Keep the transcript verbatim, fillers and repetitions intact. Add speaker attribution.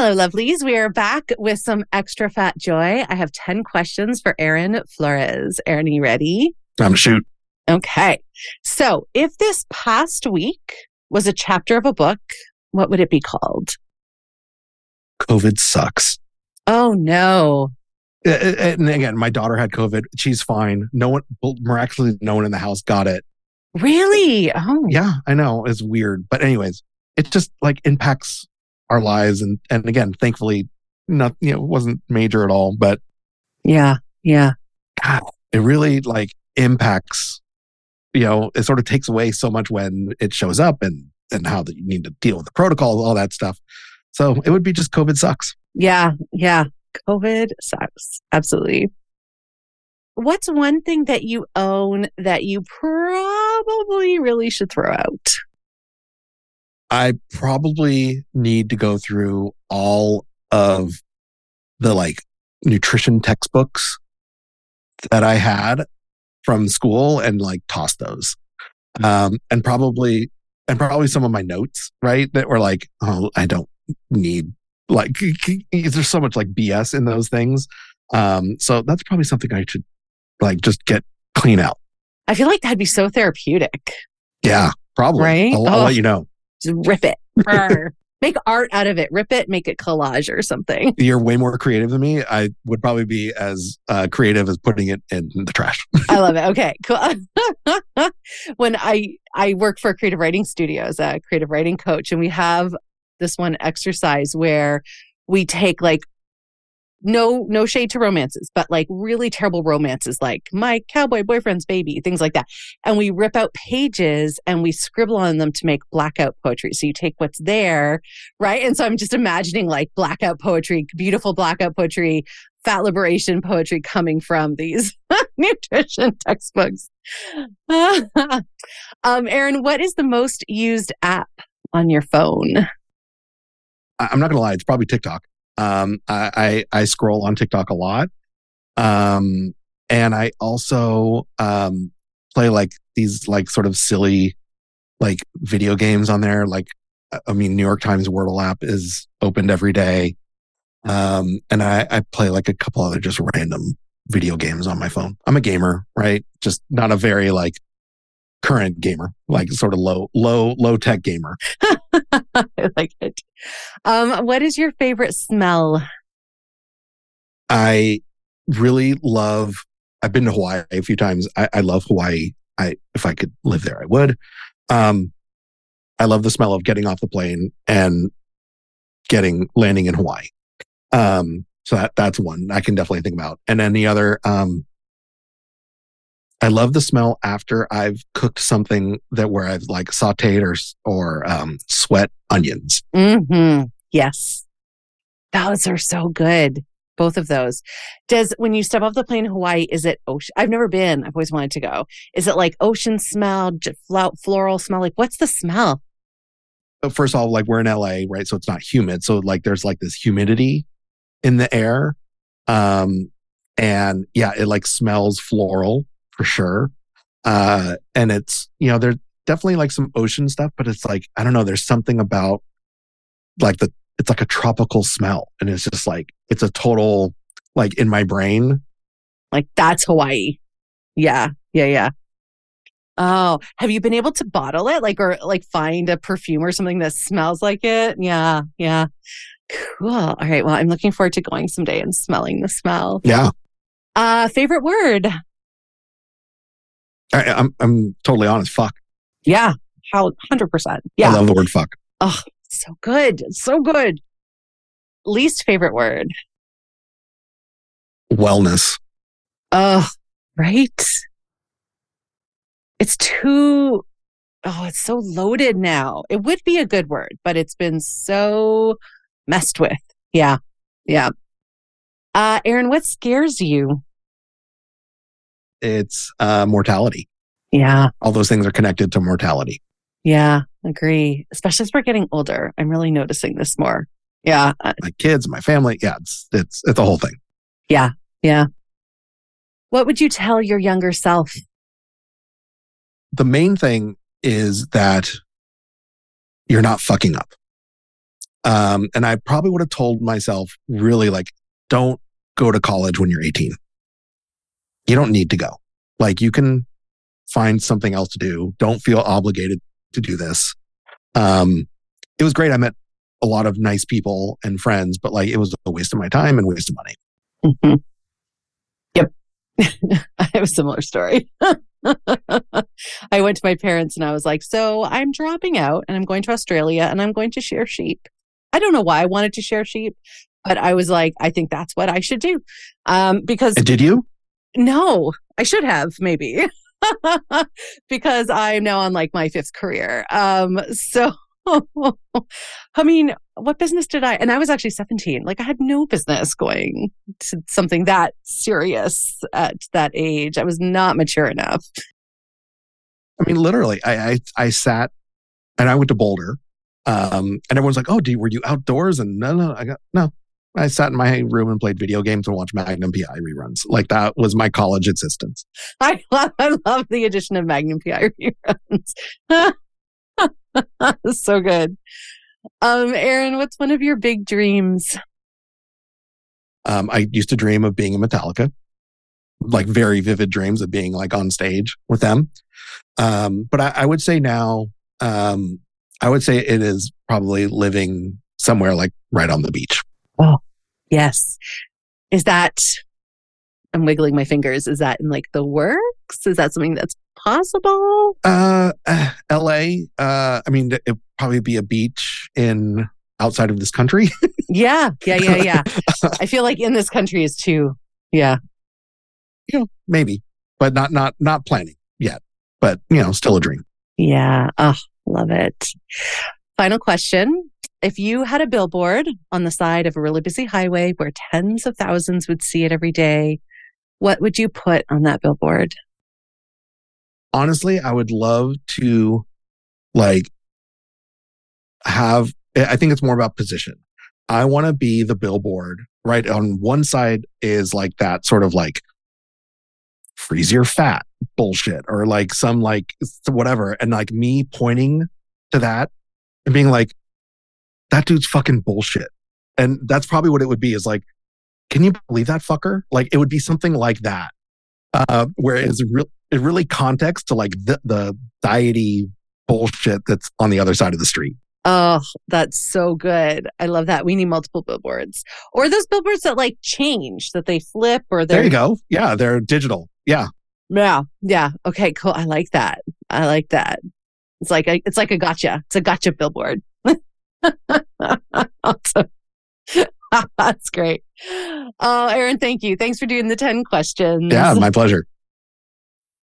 Speaker 1: Hello, lovelies. We are back with some extra fat joy. I have ten questions for Aaron Flores. Aaron, are you ready?
Speaker 2: I'm shoot.
Speaker 1: Okay. So if this past week was a chapter of a book, what would it be called?
Speaker 2: COVID sucks.
Speaker 1: Oh, no.
Speaker 2: And again, my daughter had COVID. She's fine. No one, miraculously, no one in the house got it.
Speaker 1: Really? Oh.
Speaker 2: Yeah, I know. It's weird. But anyways, it just like impacts our lives. And, and again, thankfully, not, you know, it wasn't major at all. But
Speaker 1: yeah, yeah.
Speaker 2: God, it really like impacts, you know, it sort of takes away so much when it shows up and, and how that you need to deal with the protocols, all that stuff. So it would be just COVID sucks.
Speaker 1: Yeah, yeah. COVID sucks. Absolutely. What's one thing that you own that you probably really should throw out?
Speaker 2: I probably need to go through all of the like nutrition textbooks that I had from school and like toss those. Um, and probably, and probably some of my notes, right? That were like, oh, I don't need, like, there's so much like B S in those things. Um, so that's probably something I should like just get clean out.
Speaker 1: I feel like that'd be so therapeutic.
Speaker 2: Yeah, probably.
Speaker 1: Right?
Speaker 2: I'll, I'll
Speaker 1: oh.
Speaker 2: let you know.
Speaker 1: Just rip it. Make art out of it. Rip it. Make it collage or something.
Speaker 2: You're way more creative than me. I would probably be as uh, creative as putting it in the trash.
Speaker 1: I love it. Okay, cool. When I I work for a creative writing studio as a creative writing coach, and we have this one exercise where we take like no no shade to romances, but like really terrible romances, like My Cowboy Boyfriend's Baby, things like that. And we rip out pages and we scribble on them to make blackout poetry. So you take what's there, right? And so I'm just imagining like blackout poetry, beautiful blackout poetry, fat liberation poetry coming from these nutrition textbooks. um, Aaron, what is the most used app on your phone?
Speaker 2: I'm not gonna lie, it's probably TikTok. Um, I, I I scroll on TikTok a lot, um, and I also um play like these like sort of silly like video games on there. Like, I mean, New York Times Wordle app is opened every day, um, and I I play like a couple other just random video games on my phone. I'm a gamer, right? Just not a very like current gamer, like sort of low, low, low tech gamer.
Speaker 1: I like it. Um, what is your favorite smell?
Speaker 2: I really love, I've been to Hawaii a few times. I, I love Hawaii. I, if I could live there, I would. Um, I love the smell of getting off the plane and getting, landing in Hawaii. Um, so that, that's one I can definitely think about. And then the other, um, I love the smell after I've cooked something that where I've like sauteed or or um, sweat onions.
Speaker 1: Mm-hmm. Yes, those are so good. Both of those. Does when you step off the plane in Hawaii, is it ocean? I've never been. I've always wanted to go. Is it like ocean smell, floral smell? Like what's the smell?
Speaker 2: First of all, like we're in L A, right? So it's not humid. So like there's like this humidity in the air, um, and yeah, it like smells floral. For sure. Uh, and it's, you know, there's definitely like some ocean stuff, but it's like, I don't know, there's something about like the, it's like a tropical smell. And it's just like, it's a total, like in my brain.
Speaker 1: Like that's Hawaii. Yeah. Yeah. Yeah. Oh, have you been able to bottle it? Like, or like find a perfume or something that smells like it? Yeah. Yeah. Cool. All right. Well, I'm looking forward to going someday and smelling the smell.
Speaker 2: Yeah.
Speaker 1: Uh, favorite word?
Speaker 2: I, I'm I'm totally honest. Fuck.
Speaker 1: Yeah, how one hundred percent. Yeah,
Speaker 2: I love the word fuck.
Speaker 1: Oh, so good, it's so good. Least favorite word?
Speaker 2: Wellness.
Speaker 1: Oh, right. It's too. Oh, it's so loaded now. It would be a good word, but it's been so messed with. Yeah, yeah. Uh, Aaron, what scares you?
Speaker 2: It's uh, mortality.
Speaker 1: Yeah.
Speaker 2: All those things are connected to mortality.
Speaker 1: Yeah, agree. Especially as we're getting older. I'm really noticing this more. Yeah.
Speaker 2: My kids, my family. Yeah, it's it's it's a whole thing.
Speaker 1: Yeah, yeah. What would you tell your younger self?
Speaker 2: The main thing is that you're not fucking up. Um, and I probably would have told myself really like, don't go to college when you're eighteen. You don't need to go. Like you can find something else to do. Don't feel obligated to do this. Um, it was great. I met a lot of nice people and friends, but like it was a waste of my time and waste of money.
Speaker 1: Mm-hmm. Yep. I have a similar story. I went to my parents and I was like, so I'm dropping out and I'm going to Australia and I'm going to share sheep. I don't know why I wanted to share sheep, but I was like, I think that's what I should do. Um, because
Speaker 2: And did you?
Speaker 1: No, I should have maybe because I'm now on like my fifth career. Um, so, I mean, what business did I? And I was actually seventeen. Like I had no business going to something that serious at that age. I was not mature enough.
Speaker 2: I mean, literally, I I, I sat and I went to Boulder, um, and everyone's like, "Oh, do you, were you outdoors?" And no, no, I got no. I sat in my room and played video games and watched Magnum P I reruns. Like that was my college existence.
Speaker 1: I love, I love the addition of Magnum P I reruns. So good. Um, Aaron, what's one of your big dreams?
Speaker 2: Um, I used to dream of being in Metallica, like very vivid dreams of being like on stage with them. Um, but I, I would say now, um, I would say it is probably living somewhere like right on the beach.
Speaker 1: Oh, yes. Is that, I'm wiggling my fingers, is that in like the works? Is that something that's possible?
Speaker 2: Uh, uh L A, uh, I mean, it'd probably be a beach in outside of this country.
Speaker 1: Yeah, yeah, yeah, yeah. I feel like in this country is too, yeah.
Speaker 2: You know, maybe, but not, not, not planning yet, but you know, still a dream.
Speaker 1: Yeah. Oh, love it. Final question. If you had a billboard on the side of a really busy highway where tens of thousands would see it every day, what would you put on that billboard?
Speaker 2: Honestly, I would love to like have, I think it's more about position. I want to be the billboard, right? On one side is like that sort of like freeze your fat bullshit or like some like whatever. And like me pointing to that and being like, that dude's fucking bullshit. And that's probably what it would be is like, can you believe that fucker? Like it would be something like that. Uh, where it's re- it really context to like the, the diety bullshit that's on the other side of the street.
Speaker 1: Oh, that's so good. I love that. We need multiple billboards or those billboards that like change, that they flip or they're...
Speaker 2: There you go. Yeah, they're digital. Yeah.
Speaker 1: Yeah. Yeah. Okay, cool. I like that. I like that. It's like a, it's like a gotcha. It's a gotcha billboard. Awesome. That's great. Oh, Aaron, thank you. Thanks for doing the ten questions.
Speaker 2: Yeah, my pleasure.